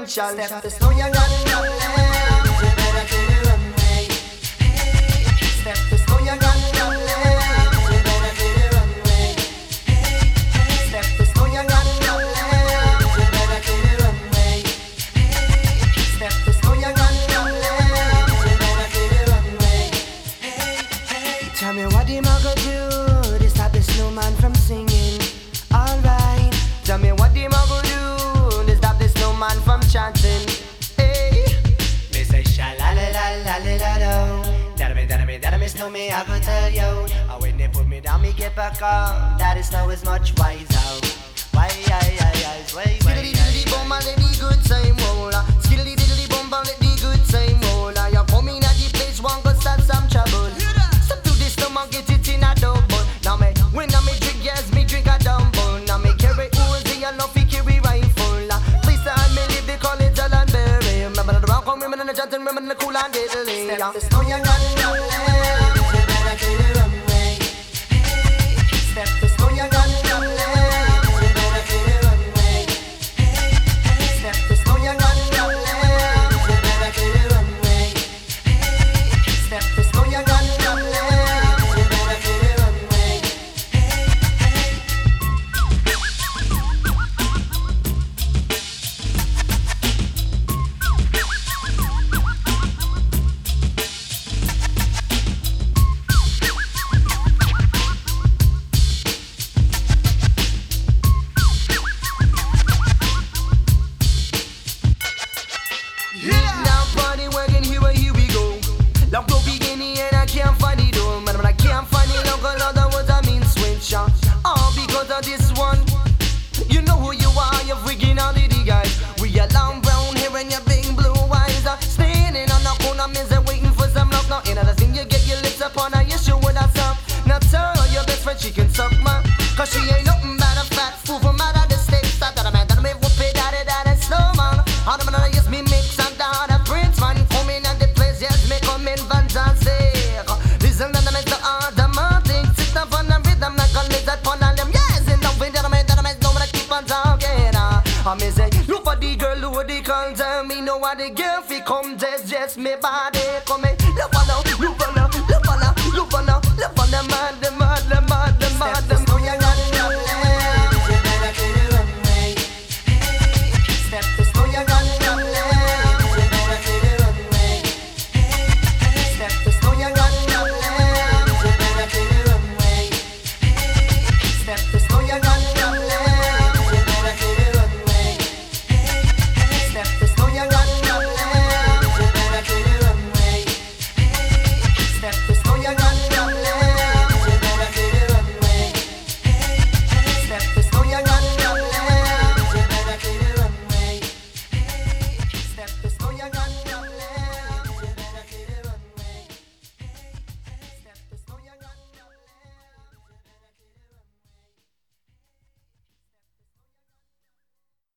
essential. Step the snow, you got problems. You better clear the runway. Step the snow, you got problems. You better clear the runway. Step the snow, you got problems. You better clear the runway. Step the snow, you got problems. You better clear the runway. Tell me what the man go do to stop the snowman from singing. Alright, tell me what the man go do to stop the snowman from chanting. Hey, me say sha la la la la la la la. That me snow me, I go tell you. When they put me down, me get back up. That is snow is much wiser. Why, skiddy diddly bomb and let the good time roll. Skiddy diddly bomb and let the good time roll. You come in at the place, one go start some trouble. Stop to this snow and get it in a double. Now me, when I me drink, yes, me drink a dumble. Now me carry Uzi and love carry rifle. Please time me live, they call it Jalanberry. Remember the rock, remember the chanting, remember the cool and diddly. Step the snow, you got problems. You better clear the runway. Step the snow, you got problems. You better clear the runway. Step the snow, you got problems. You better clear the runway. Step the snow, you got problems. You better clear the runway. Now party working, here we go. Long flow beginning and I can't find it all. Man, I can't find it, local other words I mean switch. All because of this one. You know who you are, you're freaking out the guys. We are long brown hair and your big blue eyes. Standing on the corner, miss waiting for some love. Now another thing you get your lips upon her, you sure with that stuff. Now tell your best friend she can suck man. Cause she ain't nothing but a fat fool from out of the states. That a man that me whoop it, that slow man. All the man yes me mix and down a prince man coming and the place yes me come in fantastic. Listen to the mess of all the martin. Sit down on the rhythm like a lizard pon all them. Yes in the wind that I don't wanna keep on talking. I me say look for the girl who the call tell me know what the girl fi come just me body come in. Look on the man, the mad.